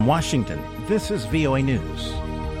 Washington, this is VOA News.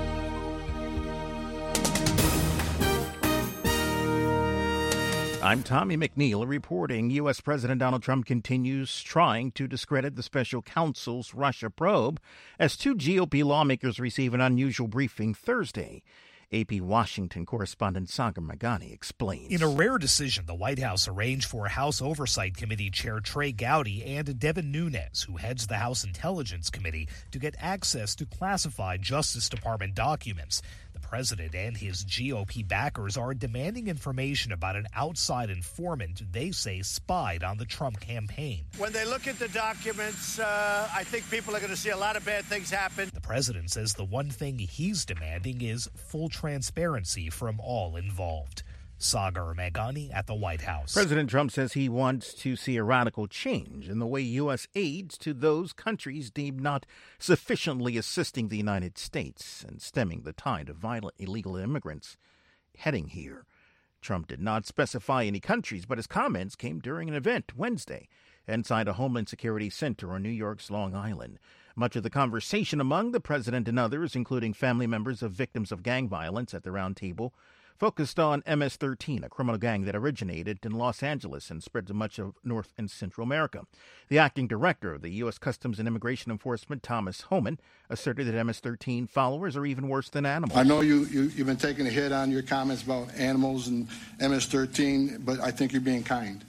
I'm Tommy McNeil reporting U.S. President Donald Trump continues trying to discredit the special counsel's Russia probe as two GOP lawmakers receive an unusual briefing Thursday. AP Washington correspondent Sagar Meghani explains. In a rare decision, the White House arranged for House Oversight Committee Chair Trey Gowdy and Devin Nunes, who heads the House Intelligence Committee, to get access to classified Justice Department documents. The president and his GOP backers are demanding information about an outside informant they say spied on the Trump campaign. When they look at the documents, I think people are going to see a lot of bad things happen. The president says the one thing he's demanding is full transparency from all involved. Sagar Meghani at the White House. President Trump says he wants to see a radical change in the way U.S. aids to those countries deemed not sufficiently assisting the United States and stemming the tide of violent illegal immigrants heading here. Trump did not specify any countries, but his comments came during an event Wednesday inside a Homeland Security Center on New York's Long Island. Much of the conversation among the president and others, including family members of victims of gang violence at the round table, focused on MS-13, a criminal gang that originated in Los Angeles and spread to much of North and Central America. The acting director of the U.S. Customs and Immigration Enforcement, Thomas Homan, asserted that MS-13 followers are even worse than animals. I know you've been taking a hit on your comments about animals and MS-13, but I think you're being kind.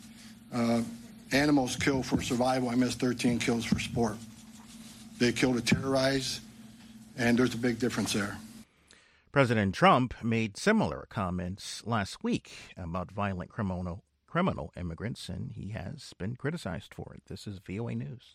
Animals kill for survival. MS-13 kills for sport. They kill to terrorize, and there's a big difference there. President Trump made similar comments last week about violent criminal immigrants, and he has been criticized for it. This is VOA News.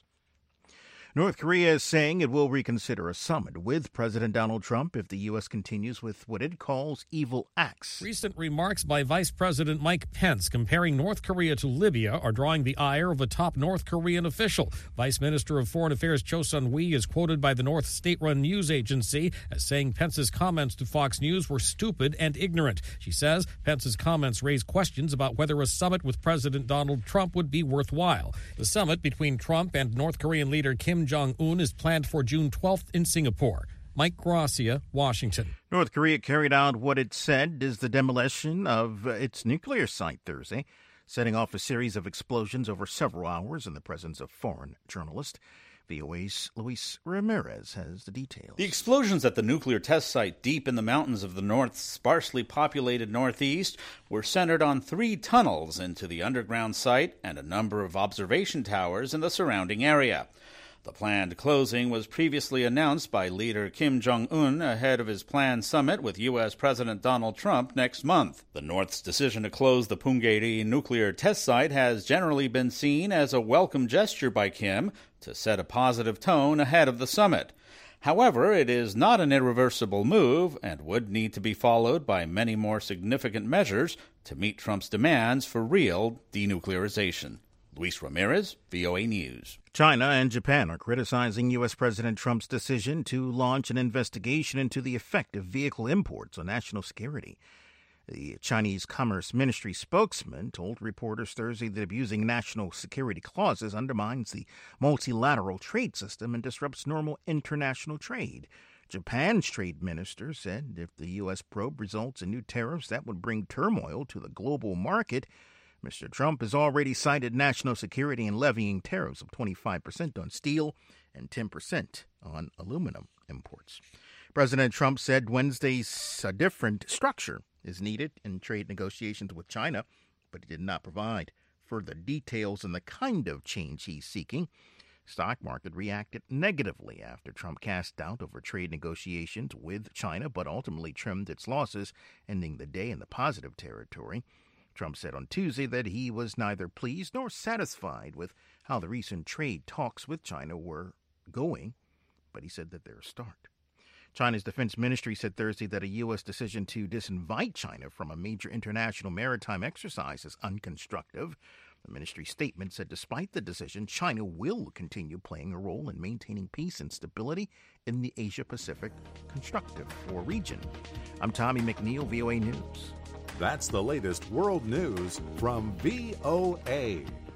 North Korea is saying it will reconsider a summit with President Donald Trump if the U.S. continues with what it calls evil acts. Recent remarks by Vice President Mike Pence comparing North Korea to Libya are drawing the ire of a top North Korean official. Vice Minister of Foreign Affairs Cho Sun-hui is quoted by the North state-run news agency as saying Pence's comments to Fox News were stupid and ignorant. She says Pence's comments raise questions about whether a summit with President Donald Trump would be worthwhile. The summit between Trump and North Korean leader Kim Jong-un is planned for June 12th in Singapore. Mike Gracia, Washington. North Korea carried out what it said is the demolition of its nuclear site Thursday, setting off a series of explosions over several hours in the presence of foreign journalists. VOA's Luis Ramirez has the details. The explosions at the nuclear test site deep in the mountains of the North's sparsely populated Northeast were centered on 3 tunnels into the underground site and a number of observation towers in the surrounding area. The planned closing was previously announced by leader Kim Jong-un ahead of his planned summit with U.S. President Donald Trump next month. The North's decision to close the Punggye-ri nuclear test site has generally been seen as a welcome gesture by Kim to set a positive tone ahead of the summit. However, it is not an irreversible move and would need to be followed by many more significant measures to meet Trump's demands for real denuclearization. Luis Ramirez, VOA News. China and Japan are criticizing U.S. President Trump's decision to launch an investigation into the effect of vehicle imports on national security. The Chinese Commerce Ministry spokesman told reporters Thursday that abusing national security clauses undermines the multilateral trade system and disrupts normal international trade. Japan's trade minister said if the U.S. probe results in new tariffs, that would bring turmoil to the global market. Mr. Trump has already cited national security in levying tariffs of 25% on steel and 10% on aluminum imports. President Trump said Wednesday's a different structure is needed in trade negotiations with China, but he did not provide further details on the kind of change he's seeking. Stock market reacted negatively after Trump cast doubt over trade negotiations with China, but ultimately trimmed its losses, ending the day in the positive territory. Trump said on Tuesday that he was neither pleased nor satisfied with how the recent trade talks with China were going, but he said that they're a start. China's defense ministry said Thursday that a U.S. decision to disinvite China from a major international maritime exercise is unconstructive. The ministry statement said despite the decision, China will continue playing a role in maintaining peace and stability in the Asia-Pacific constructive or region. I'm Tommy McNeil, VOA News. That's the latest world news from VOA.